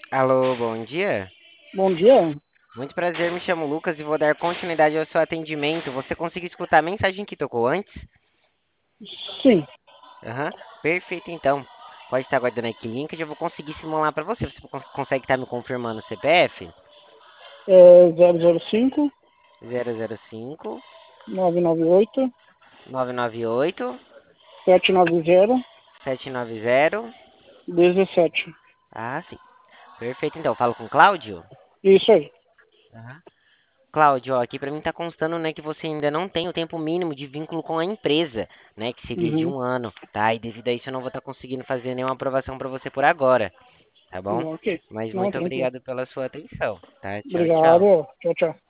Alô, bom dia. Bom dia. Muito prazer, me chamo Lucas e vou dar continuidade ao seu atendimento. Você conseguiu escutar a mensagem que tocou antes? Sim, Aham, perfeito então. Pode estar aguardando aqui o link, eu já vou conseguir simular para você. Você consegue estar me confirmando o CPF? é 005 005 998 998 790 790. 17. Ah, sim. Perfeito então. Falo com o Cláudio? Isso aí. Aham. Cláudio, ó, aqui para mim tá constando, né, que você ainda não tem o tempo mínimo de vínculo com a empresa, né, que seria de Uhum. 1 ano, tá? E devido a isso eu não vou estar conseguindo fazer nenhuma aprovação para você por agora, tá bom? Ok. Mas Não, muito tranquilo. obrigado pela sua atenção, tá? Tchau, tchau. Obrigado. Tchau, tchau.